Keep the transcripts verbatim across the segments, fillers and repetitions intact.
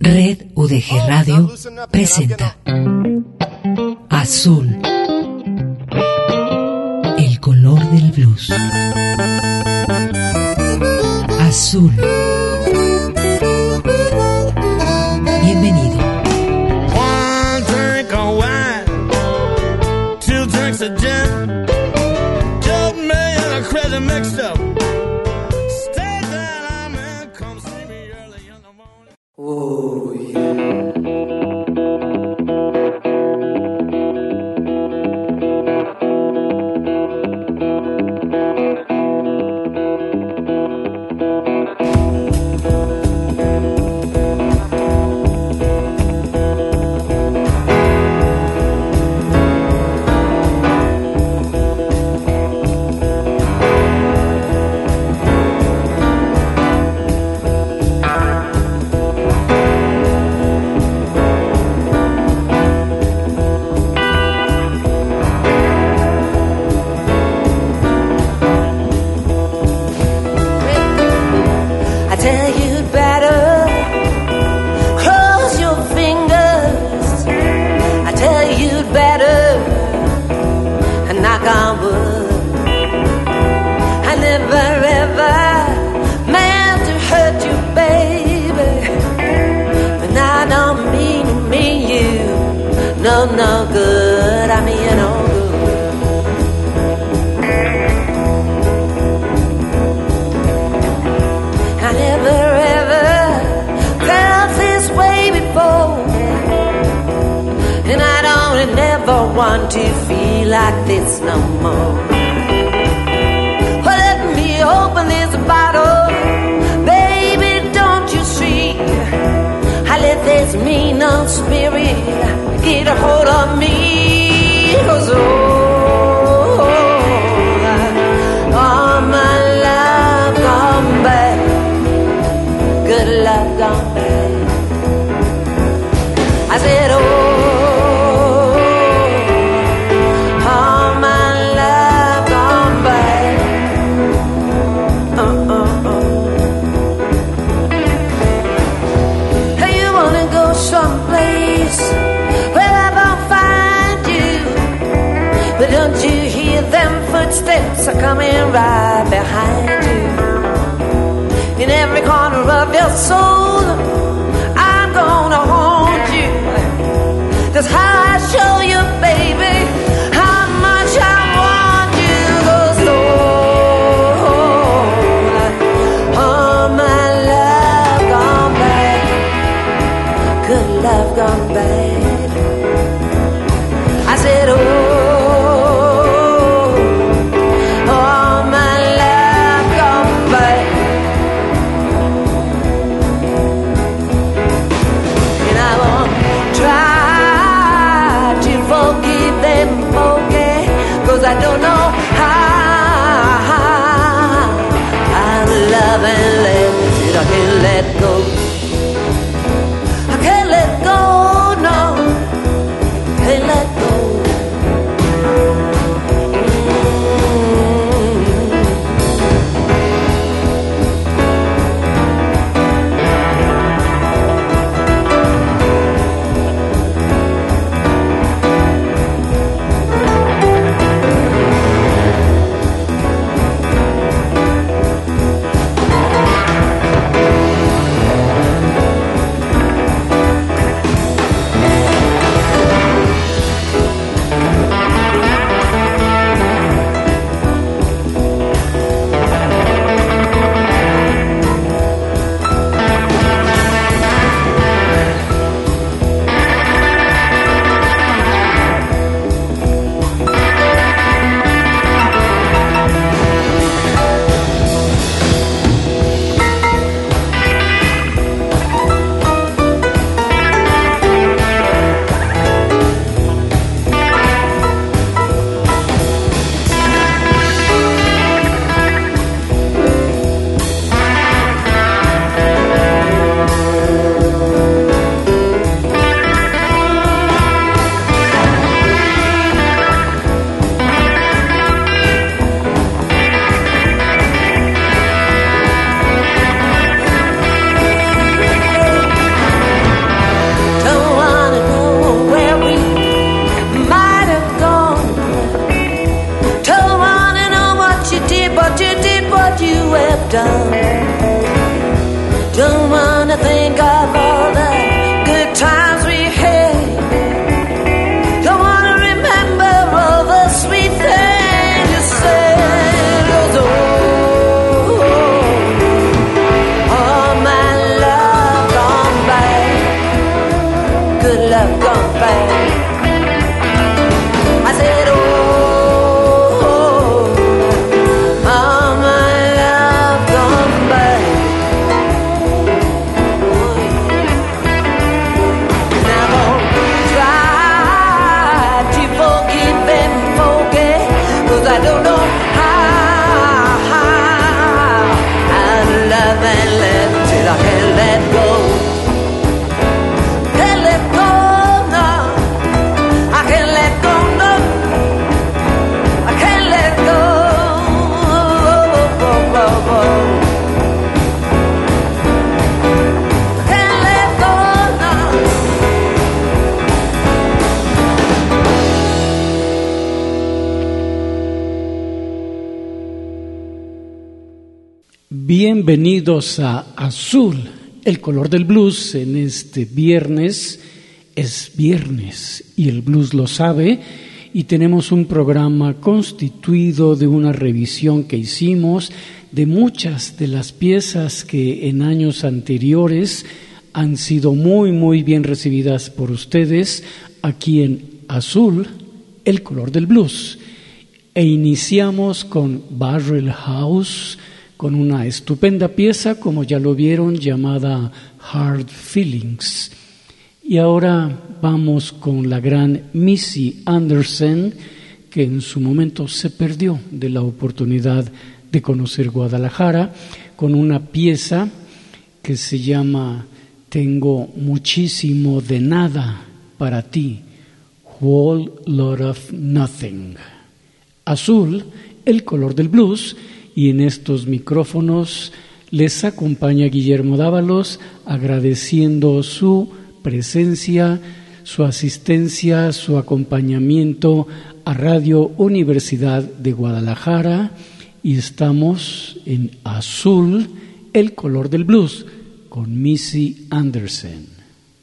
Red U D G Radio presenta Azul, el color del blues. Azul. Bienvenido. One drink of wine, two drinks of gin, just me and a crazy mixed up. Stay that I'm in, come see me early in the morning. Oh, yeah. No, no good, I mean no good. I never ever felt this way before, and I don't never want to feel like this no more. Well, let me open this bottle, baby, don't you see? I let this mean old spirit get a hold of me, 'cause oh, all my love gone bad, good love gone bad. I said oh, all my love gone bad. Uh, uh, uh. Hey, you wanna go someplace where I won't find you, but don't you hear them footsteps are coming right behind you? In every corner of your soul, I'm gonna haunt you. That's how I show you, baby, how much I want you. 'Cause oh, all my love gone bad, good love gone bad. I said, oh, all my love gone bad. And I won't try to forgive them, okay, 'cause I don't know how. I love and let it, I can't let go. I can't let go, no. Can't let go. Don't wanna think of all the good times we had. Don't wanna remember all the sweet things you said. Oh, all my love gone bad. Good love gone bad. I said, oh, all my love gone bad. Now don't try to forgive and forget, 'cause I don't know how, how I love and let till I can't let go. Can't let go, no. I can't let go, no. I can't let go. Oh, oh, oh, oh. Can't let go, no. Bienvenidos a Azul, el color del blues. En este viernes es viernes y el blues lo sabe, y tenemos un programa constituido de una revisión que hicimos de muchas de las piezas que en años anteriores han sido muy muy bien recibidas por ustedes aquí en Azul, el color del blues. E iniciamos con Barrel House, con una estupenda pieza, como ya lo vieron, llamada Hard Feelings. Y ahora vamos con la gran Missy Anderson, que en su momento se perdió de la oportunidad de conocer Guadalajara, con una pieza que se llama Tengo muchísimo de nada para ti, Whole Lot of Nothing. Azul, el color del blues, y en estos micrófonos les acompaña Guillermo Dávalos, agradeciendo su presencia, su asistencia, su acompañamiento a Radio Universidad de Guadalajara, y estamos en Azul, el color del blues, con Missy Anderson.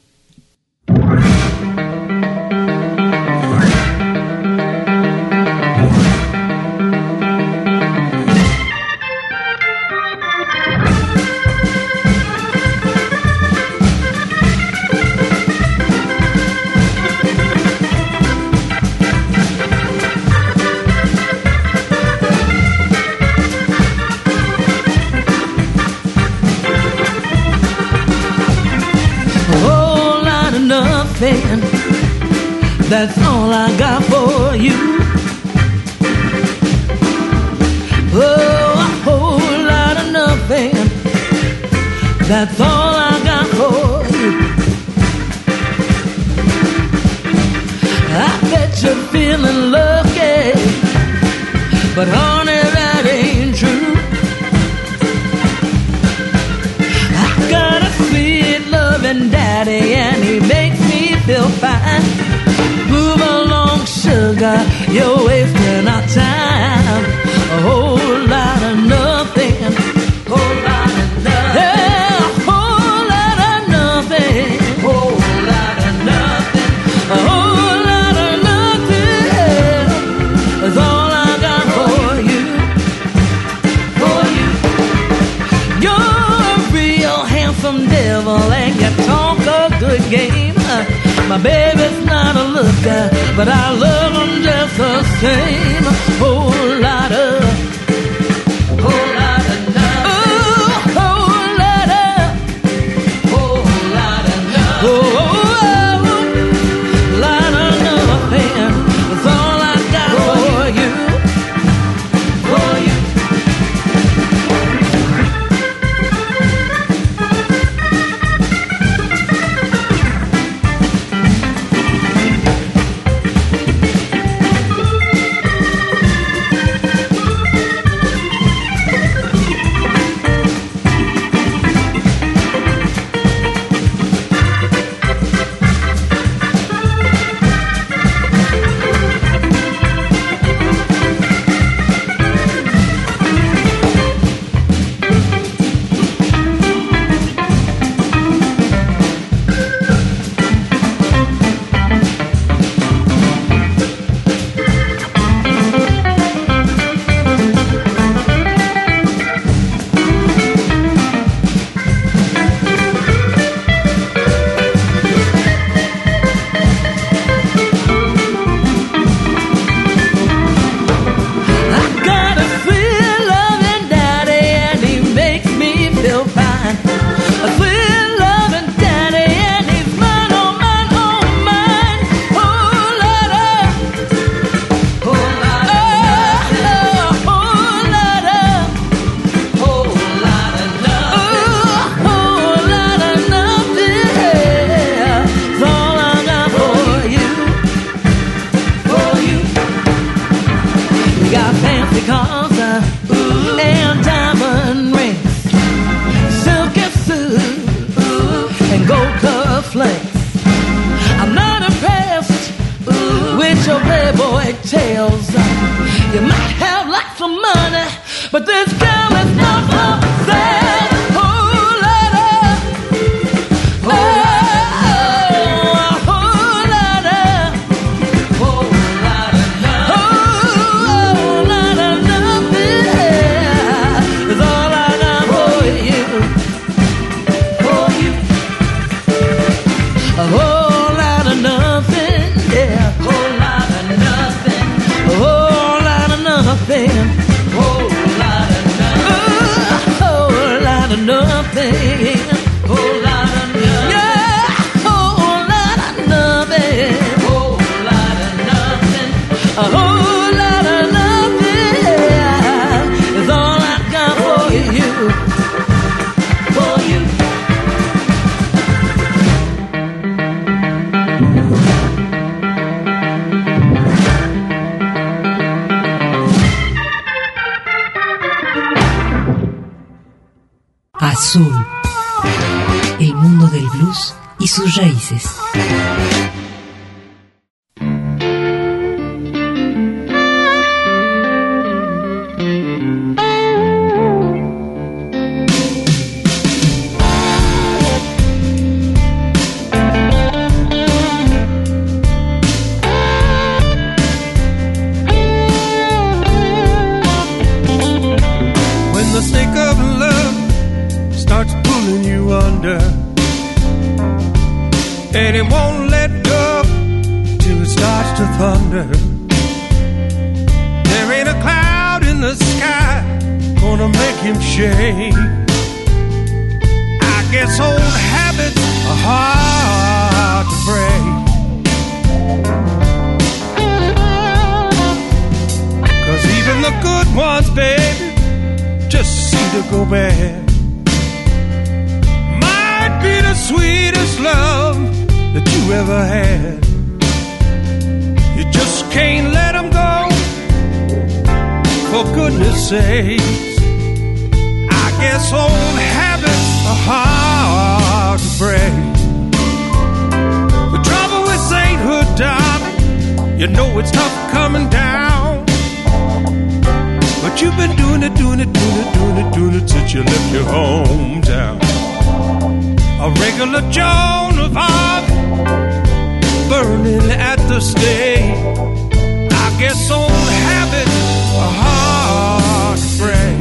That's all I got for you. Oh, a whole lot of nothing. That's all I got for you. I bet you're feeling lucky, but honey, that ain't true. I got a sweet loving daddy, and he makes me feel fine. Move along, sugar, you're wasting our time. A whole lot of nothing. Whole lot of nothing. Yeah, a whole lot of nothing. Whole lot of nothing. A whole lot of nothing. That's all I got for you. For you. You're a real handsome devil, and you talk a good game. My baby's not a looker, but I love him just the same. Whole lot of, whole lot of nothing. Ooh, whole lot of, whole lot of nothing. Oh, lot of nothing. That's all I got for you, for you. But this girl is not for sale. Whole lot of, whole lot of, whole lot of, whole lot of nothing is all I got for you, for you. A whole lot of nothing, yeah. Whole lot of nothing. A whole lot of nothing. Whole lot of nothing. A whole lot of nothing. Whole lot of nothing. Yeah. Whole lot of nothing. Whole lot of nothing. A whole lot of nothing is all I got for you. For you. Azul, el mundo del blues y sus raíces. When the snake of love starts pulling you under, and it won't let go till it starts to thunder. There ain't a cloud in the sky gonna make him shake. I guess old habits are hard to break, 'cause even the good ones, baby, just seem to go bad. Might be the sweetest love that you ever had. You just can't let them go, for goodness sakes. I guess old habits are hard to break. The trouble with sainthood, darling, you know it's tough coming down. But you've been doing it, doing it, doing it, doing it, doing it since you left your hometown. A regular Joan of Arc, burning at the stake. I guess old habits are hard to break.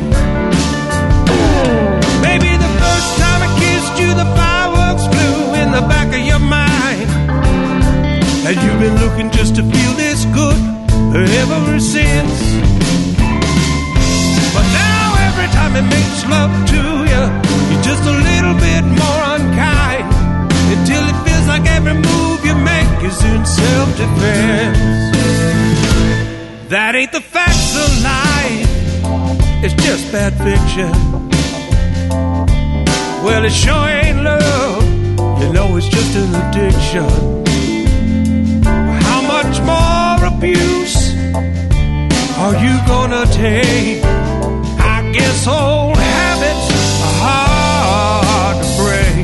Maybe the first time I kissed you, the fireworks flew in the back of your mind, and you've been looking just to feel this good ever since. But now every time it makes love to you, you're just a little bit more unkind, until it feels like every move you make is in self-defense. That ain't the facts of life, it's just bad fiction. Well, it sure ain't love, you know it's just an addiction. How much more abuse are you gonna take? I guess old habits are hard to break.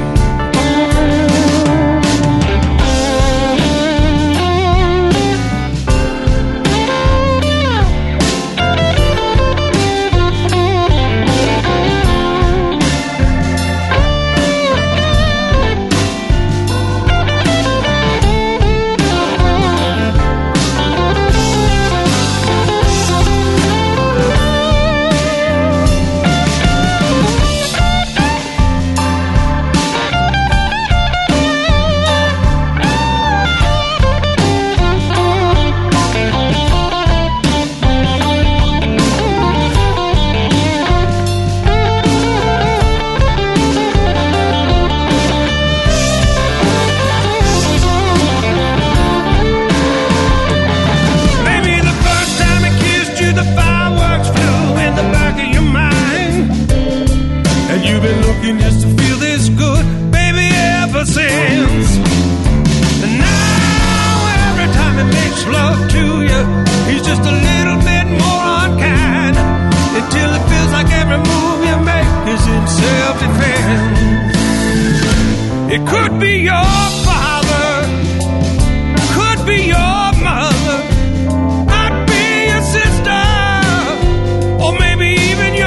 It could be your father, could be your mother, might be your sister, or maybe even your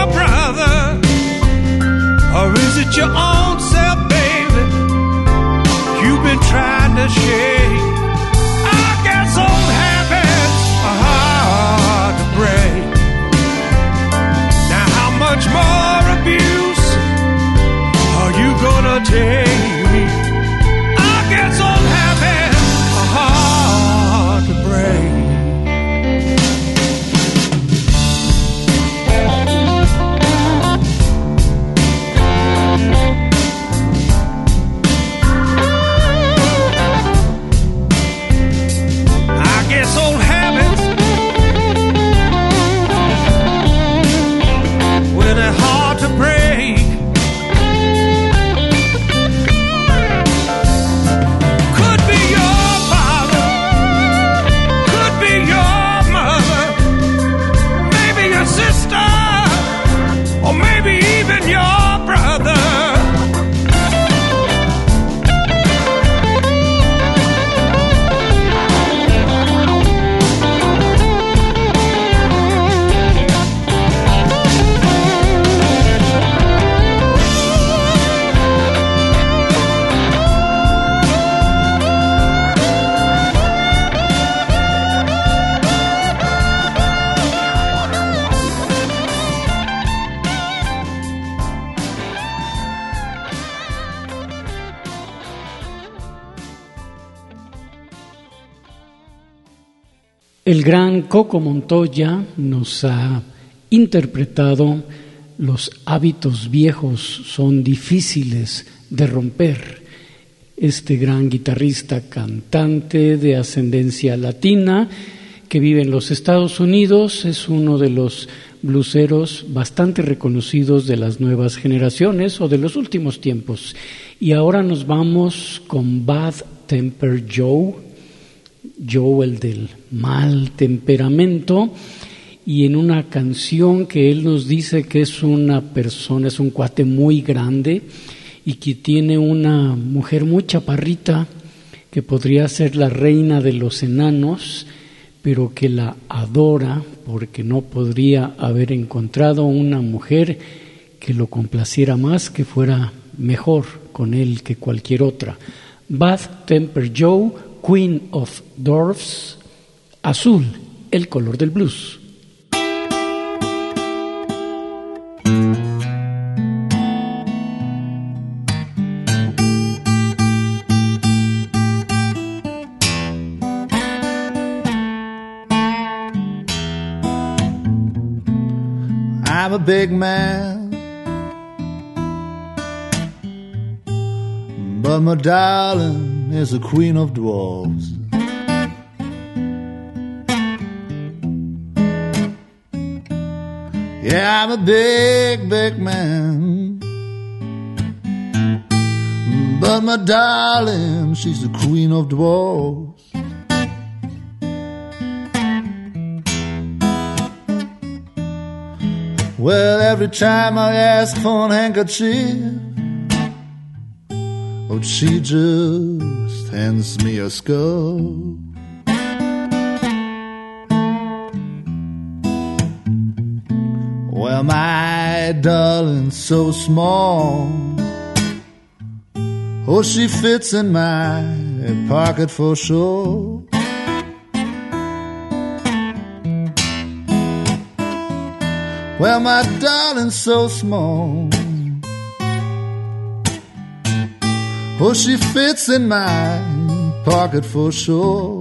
El gran Coco Montoya nos ha interpretado Los hábitos viejos son difíciles de romper. Este gran guitarrista cantante de ascendencia latina que vive en los Estados Unidos es uno de los bluseros bastante reconocidos de las nuevas generaciones o de los últimos tiempos. Y ahora nos vamos con Bad Temper Joe, Joe el del mal temperamento, y en una canción que él nos dice que es una persona, es un cuate muy grande y que tiene una mujer muy chaparrita que podría ser la reina de los enanos, pero que la adora porque no podría haber encontrado una mujer que lo complaciera más, que fuera mejor con él que cualquier otra. Bad Temper Joe, Queen of Dwarfs, Azul, el color del blues. I'm a big man, but my darling is a queen of dwarfs. Yeah, I'm a big, big man, but my darling, she's the queen of dwarfs. Well, every time I ask for an handkerchief, oh, she just hands me a skull. Well, my darling's so small, oh, she fits in my pocket for sure. Well, my darling's so small, oh, she fits in my pocket for sure.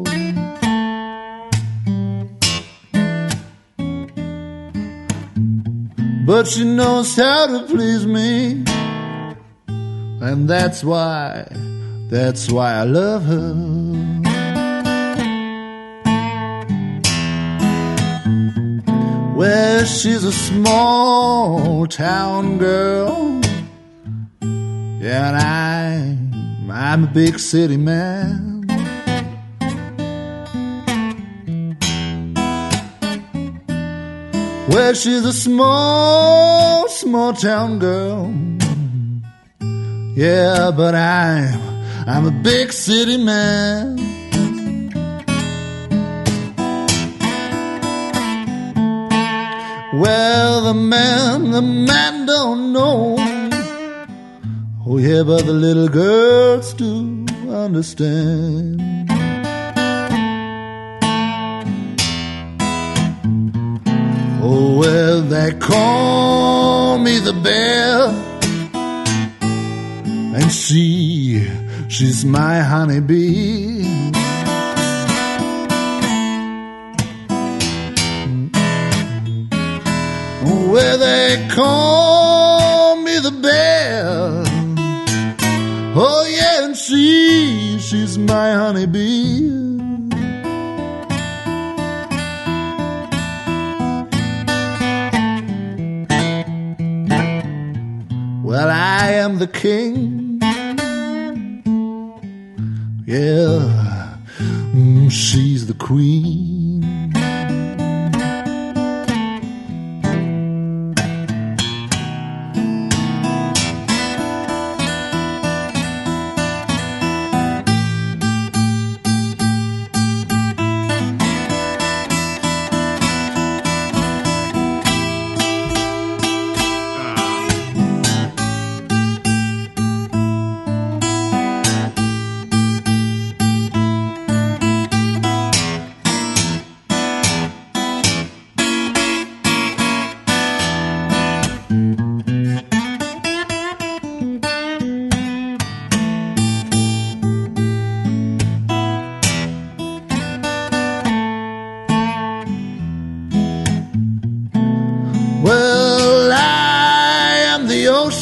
But she knows how to please me, and that's why, that's why I love her. Well, she's a small town girl, yeah, and I'm, I'm a big city man. Well, she's a small, small town girl, yeah, but I'm, I'm a big city man. Well, the man, the man don't know. Oh yeah, but the little girls do understand. Oh well, they call me the bear, and she, she's my honeybee. Where they call me the bear, oh yeah, and she, she's my honeybee. Well, I am the king, yeah, mm, she's the queen.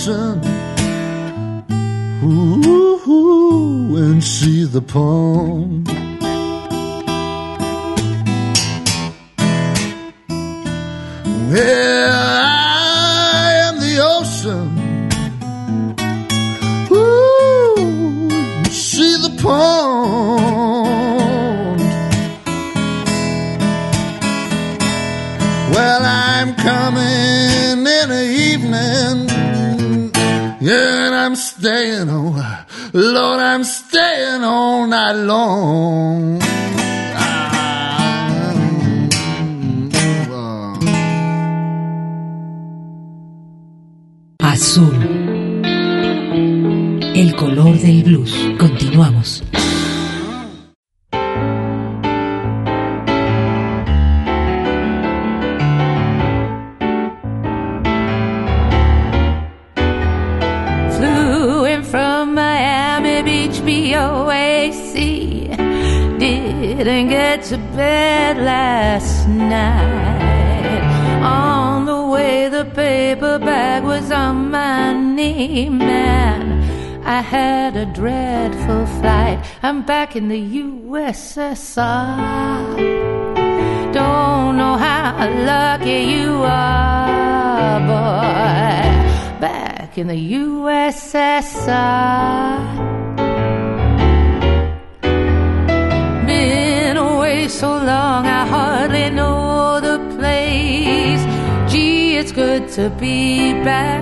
ocean, ooh, and see the pond. Well, I am the ocean, ooh, see the pond. Well, I'm coming in the evening, yeah, and I'm staying, oh, Lord, I'm staying all night long. Azul, el color del blues. Continuamos. Flew in from Miami Beach, B O A C. Didn't get to bed last night. On the way, the paper bag was on my knee, man. I had a dreadful flight. I'm back in the U S S R. Don't know how lucky you are, boy. Back in the U S S R. Been away so long, I hardly know the place. Gee, it's good to be back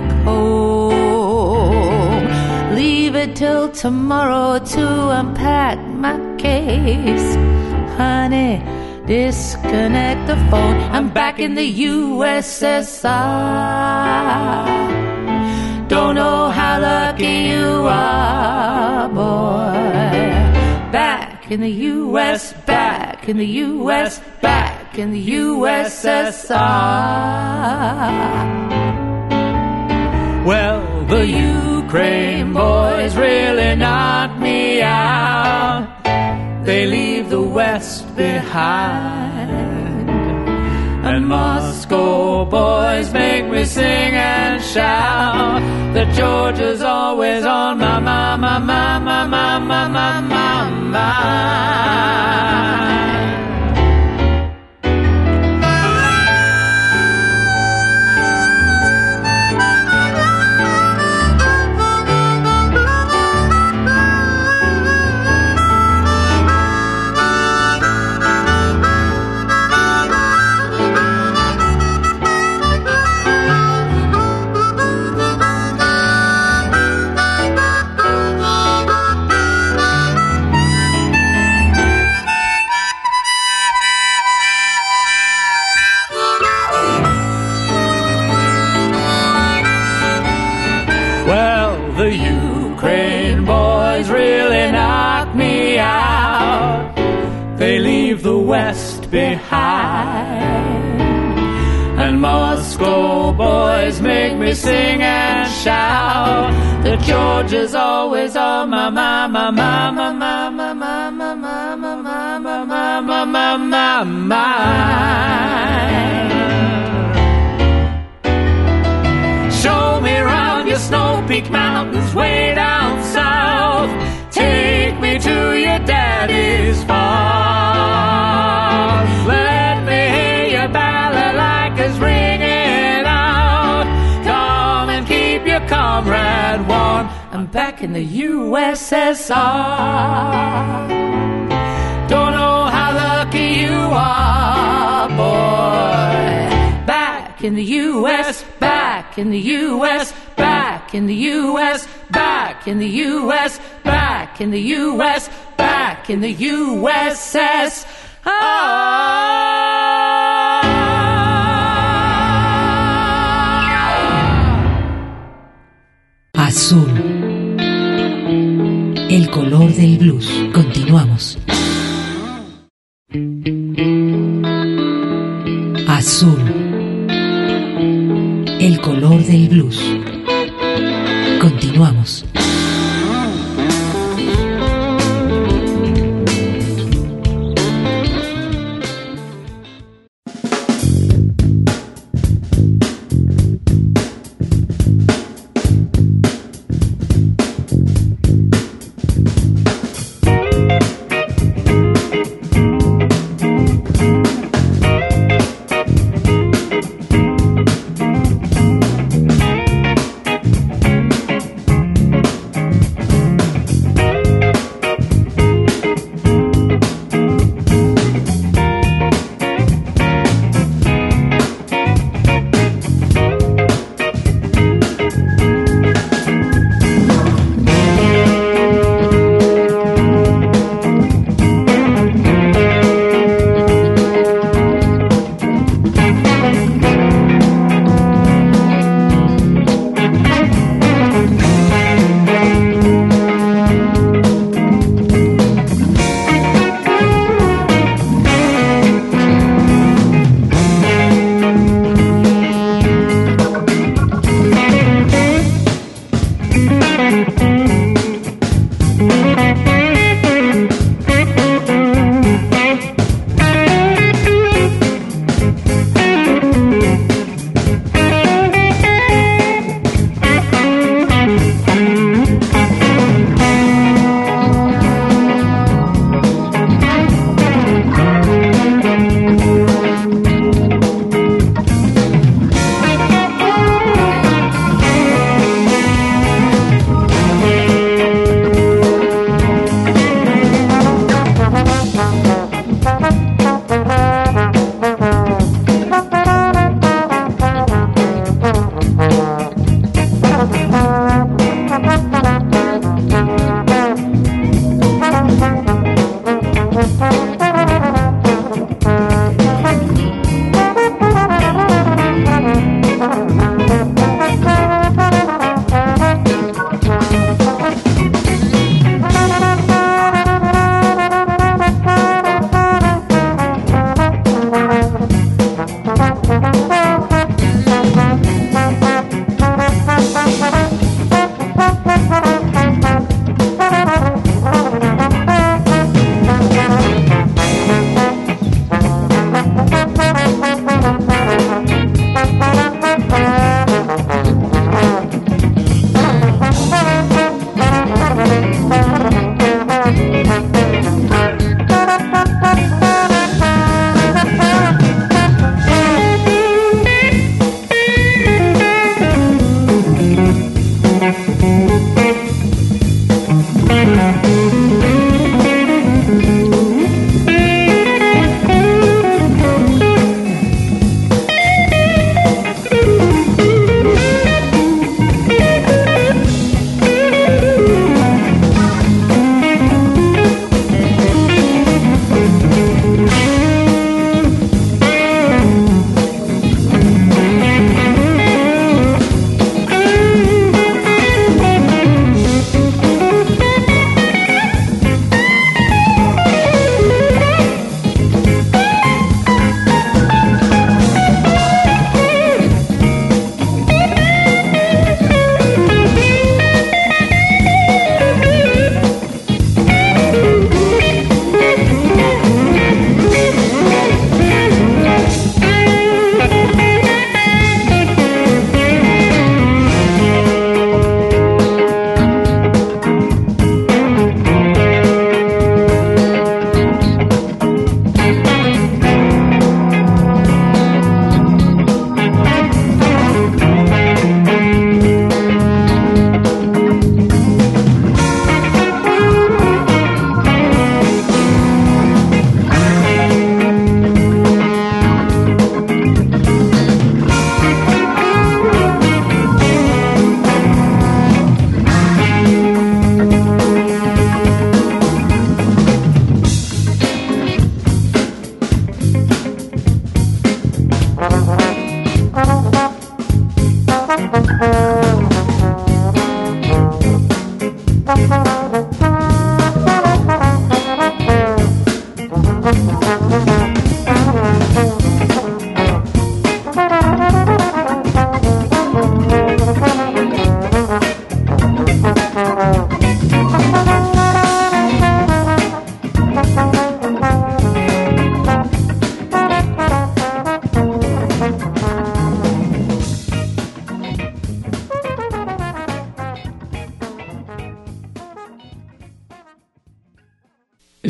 home. Leave it till tomorrow to unpack my case. Honey, disconnect the phone. I'm back in the U S S R. Don't know how lucky you are, boy. Back in the U S, back in the U S, back in the U S S R. Well, the Ukraine boys really knocked me out. They leave the West behind. And Moscow boys make me sing and shout that Georgia's always on my, my, my, my, my, my, my, my, my, mind. West behind. And Moscow boys make me sing and shout that Georgia's always on my, my, my, my, my, my, my, my, my, my, my, my, my, my, my, my, mind. Show me around your snow-peaked mountains way down south. Take me to your daddy's farm. Let me hear your balalaikas ringing out. Come and keep your comrade warm. I'm back in the U S S R. Don't know how lucky you are, boy. Back in the U S, back in the U S, back in the U S, back in the U S, back in the U S, back in the U S S R. Azul, el color del blues. Continuamos. Azul, el color del blues. Continuamos.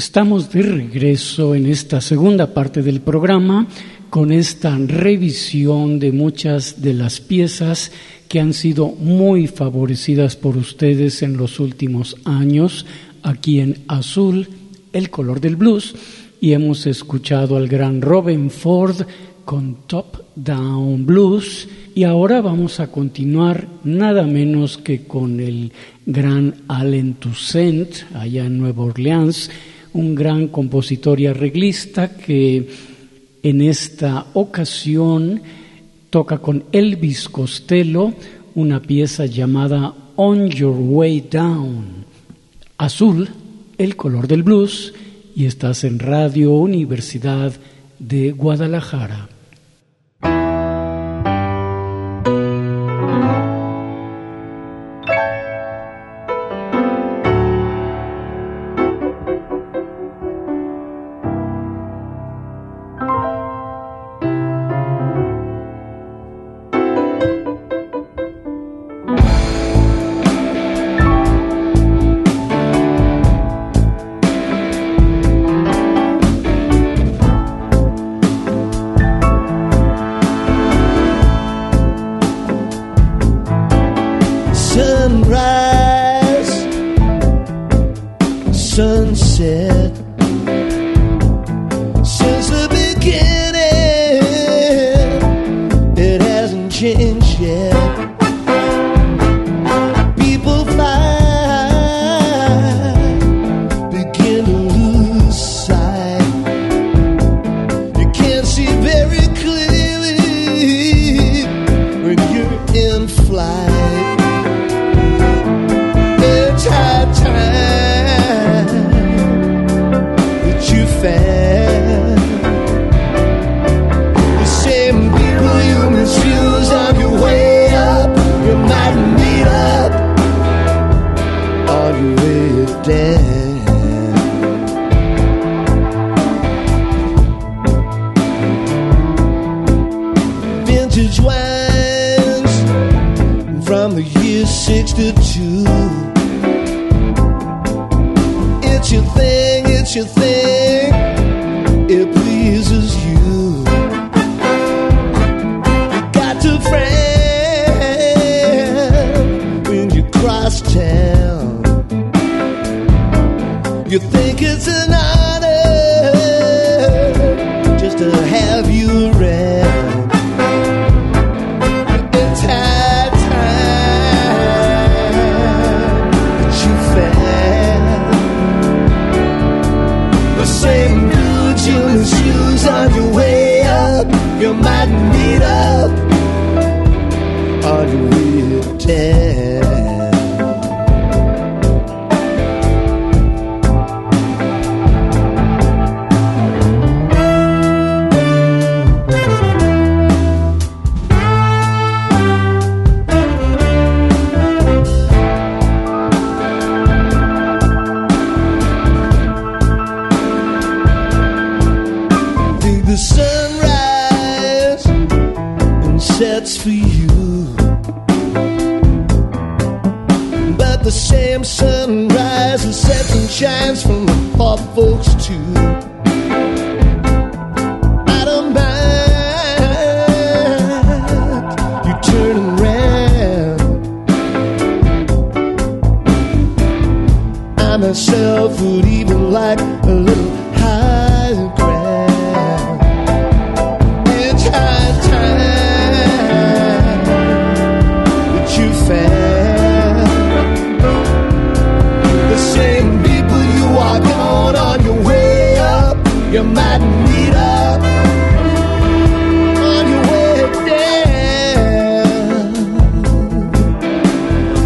Estamos de regreso en esta segunda parte del programa con esta revisión de muchas de las piezas que han sido muy favorecidas por ustedes en los últimos años aquí en Azul, el color del blues, y hemos escuchado al gran Robben Ford con Top Down Blues, y ahora vamos a continuar nada menos que con el gran Allen Toussaint allá en Nueva Orleans, un gran compositor y arreglista que en esta ocasión toca con Elvis Costello una pieza llamada On Your Way Down. Azul, el color del blues, y estás en Radio Universidad de Guadalajara.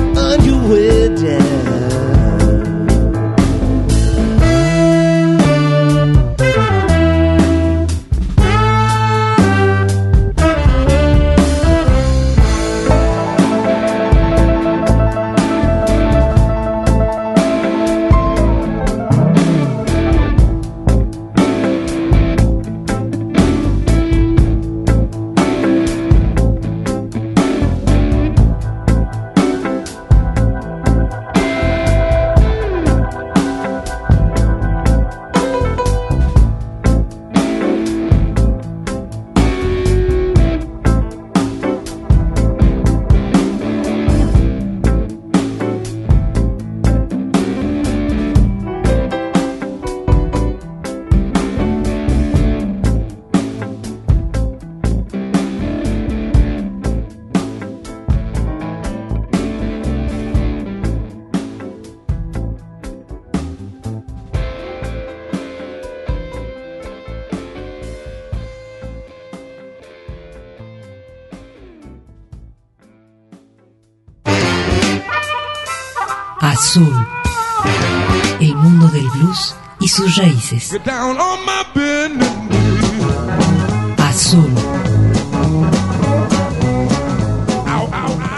Down. Azul, el mundo del blues y sus raíces. Get down on my bended knee. Azul. Ow, ow, ow.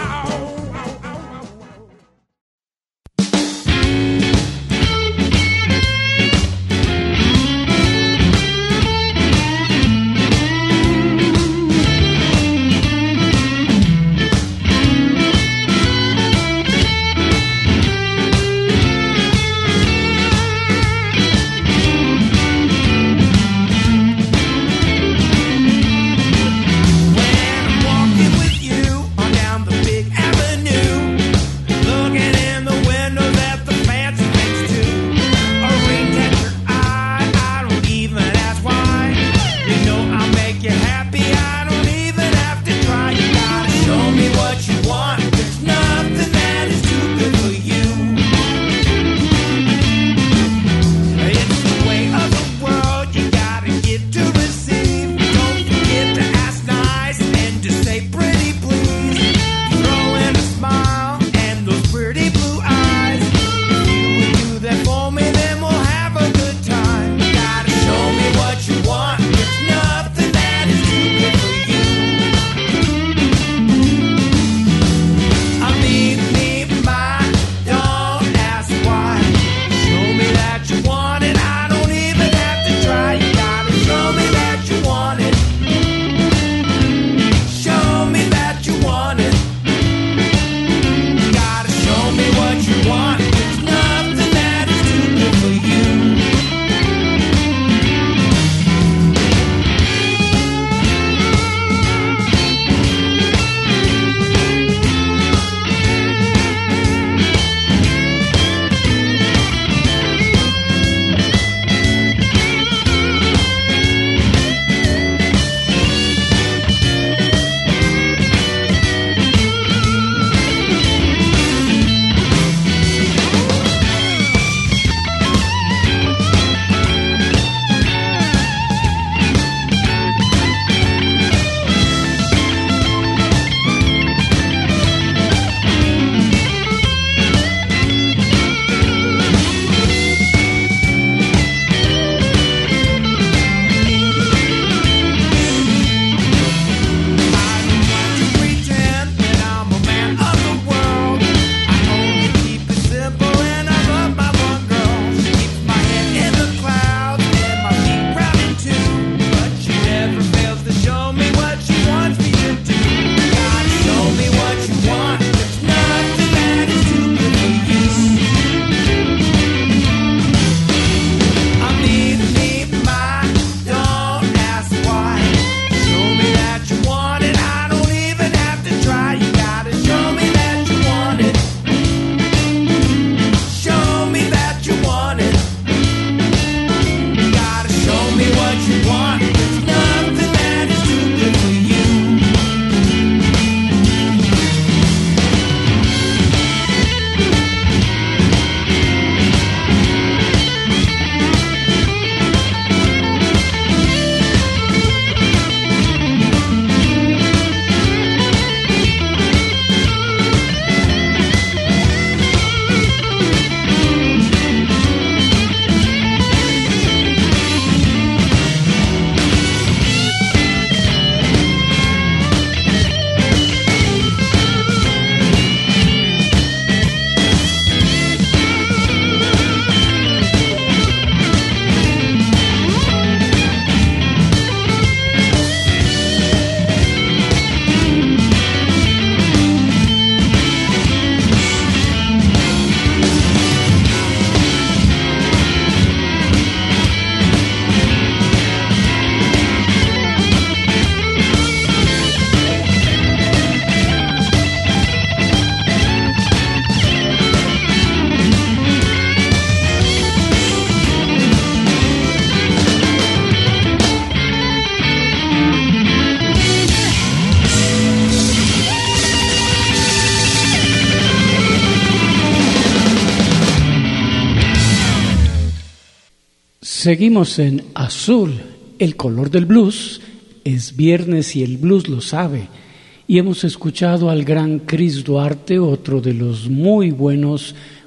Seguimos en Azul, el color del blues. Es viernes y el blues lo sabe. Y hemos escuchado al gran Chris Duarte, otro de los muy buenos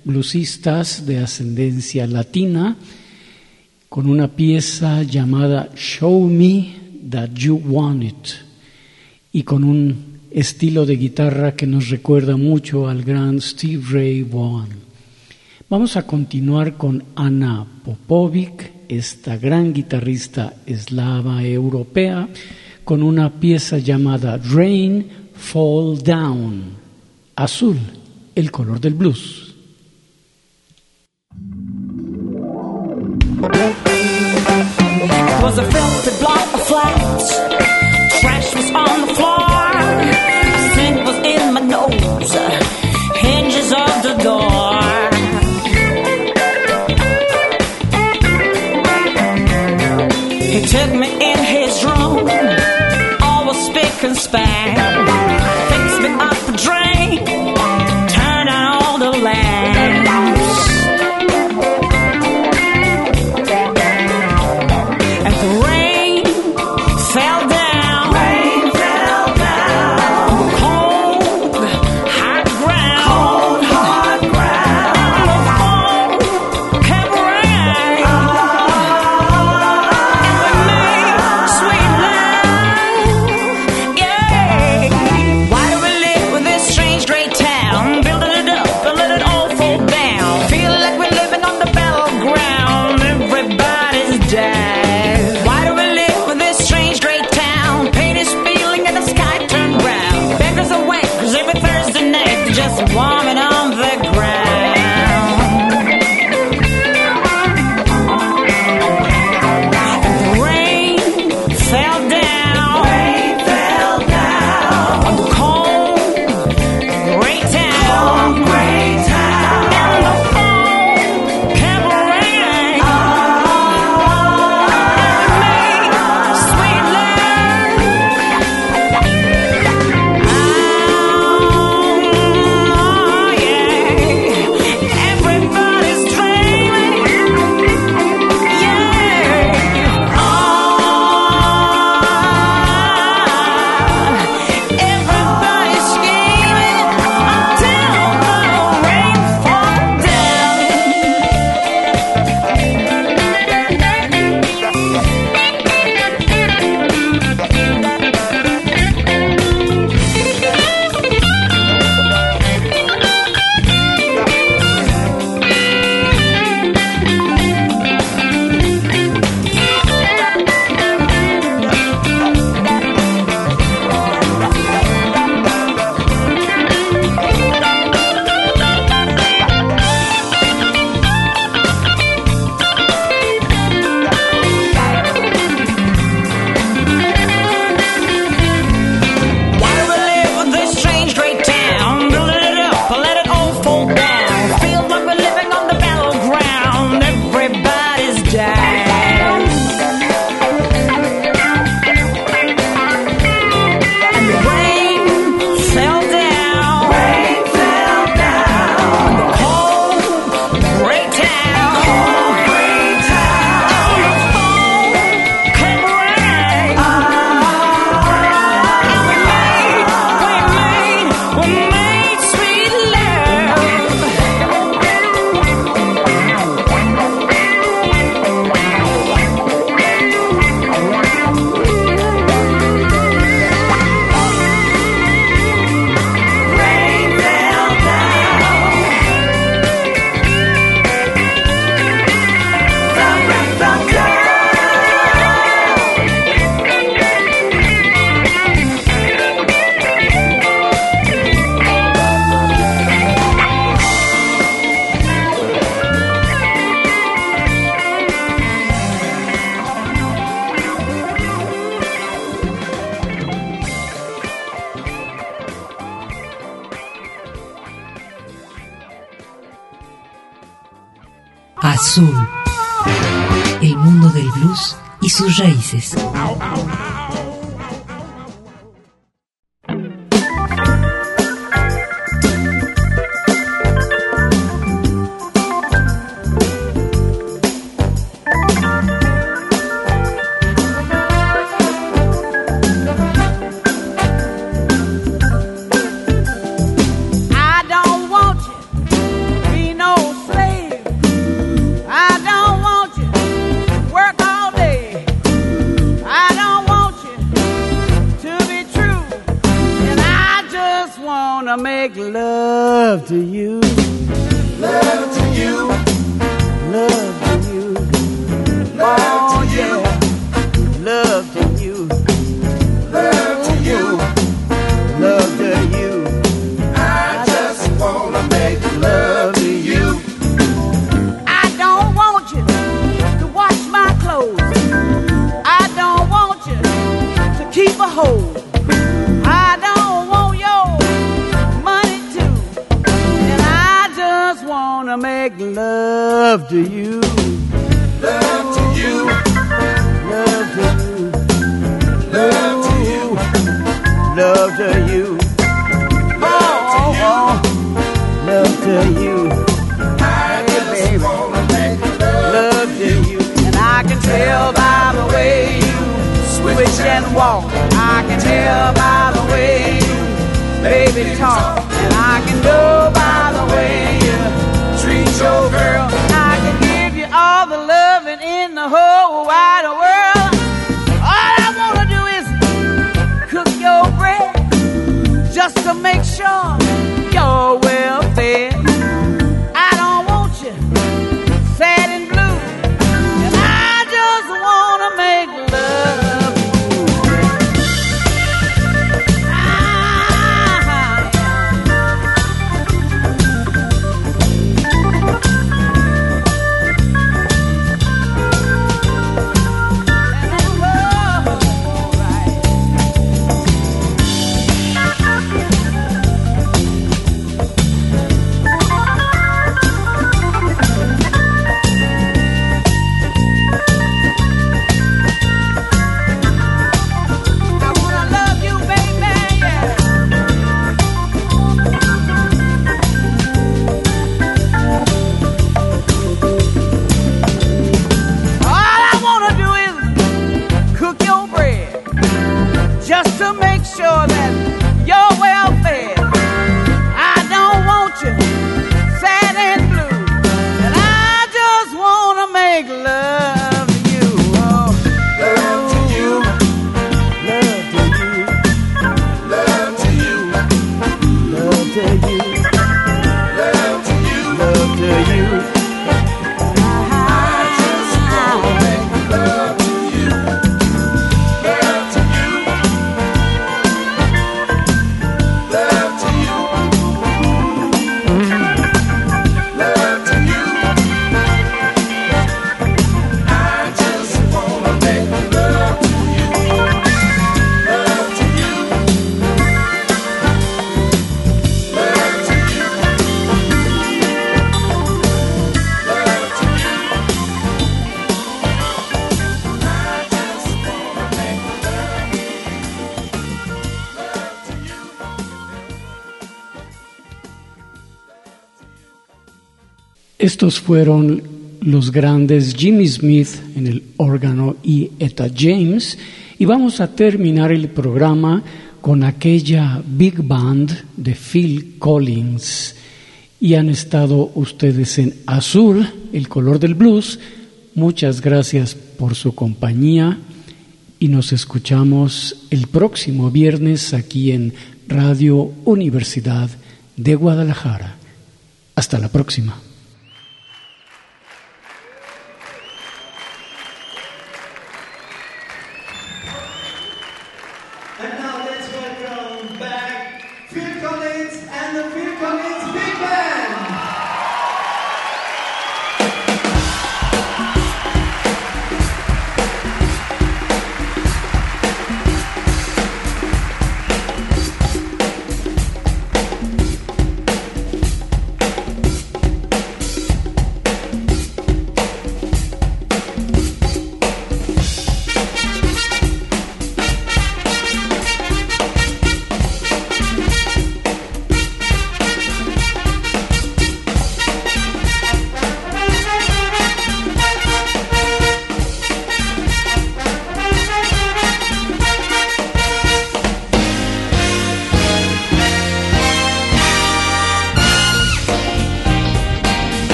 bluesistas de ascendencia latina, con una pieza llamada Show Me That You Want It, y con un estilo de guitarra que nos recuerda mucho al gran Steve Ray Vaughan. Vamos a continuar con Anna Popovic, esta gran guitarrista eslava europea, con una pieza llamada Rain Fall Down, azul, el color del blues. It was a filthy block of flats. Trash was on the floor. Sink was in my nose. Hinges of the door. He took me in his room. All was spick and span. Fixed me up a drink. Turned on all the lamps. And the rain fell down. Rain fell down. Cold, hard ground. Cold, hard ground. The phone kept ringing. And we made sweet love. Yeah. Why do we live with this strange great town? Building it up and let it all fall down. Feel like we're living on the battleground. Everybody's dead. Why do we live with this strange great town? Pain is feeling and the sky turned brown. Beggars away, cause every Thursday night they're just warming on the ground. And the rain fell down. Rain fell down. On the cold, great town. Cold, great town. And the phone kept ringing. Sweet love. Oh, yeah. Everybody's dreaming. Yeah. Oh, everybody's scheming until the rain falls Why do we live with this strange great town? Building it up and let it all fall down. Feels like we're living on the battleground. Everybody's down. And the rain fell down. Rain fell down. On the cold, great town. Cold, great town. And the phone kept ringing. And we made, we made, we made sweet love. Rain fell down. The rain fell down. Azul, el mundo del blues y sus raíces. I don't want you to be no love to you, love to you, love to you, oh yeah, love to you, love to you, love to you. I just wanna make love to you. I don't want you to wash my clothes. I don't want you to keep a hold. I don't want your money too. And I just wanna make love to you. Love to you, love to you, love to you, love to you, oh, oh, oh, love to you. I just baby, wanna make love, love to you. And I can tell by the way you switch and walk. I can tell by the way you baby talk. And I can know by the way you treat your girl. I can give you all the loving in the whole wide world. All I wanna do is cook your bread just to make sure you're well fed. I don't want you sad and blue. And I just wanna make love to you. Ah, just to make sure that you're well fed. I don't want you sad and blue. And I just wanna make love to you. Oh, love to you, love to you, love to you, love to you, love to you, love to you. I just wanna make love to you, love to you, love to you, love to you. I just wanna make love to you, love to you, love to you, love to you. I just wanna make love, love to you. Estos fueron los grandes Jimmy Smith en el órgano y Etta James, y vamos a terminar el programa con aquella big band de Phil Collins. Y han estado ustedes en Azul, el color del blues. Muchas gracias por su compañía y nos escuchamos el próximo viernes aquí en Radio Universidad de Guadalajara. Hasta la próxima. And now let's welcome back Phil Collins and the Phil Collins Big Band.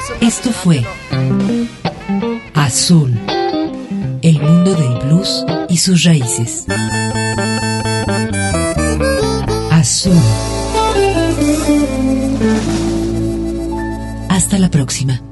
Esto fue Azul, el mundo del blues y sus raíces. Azul. Hasta la próxima.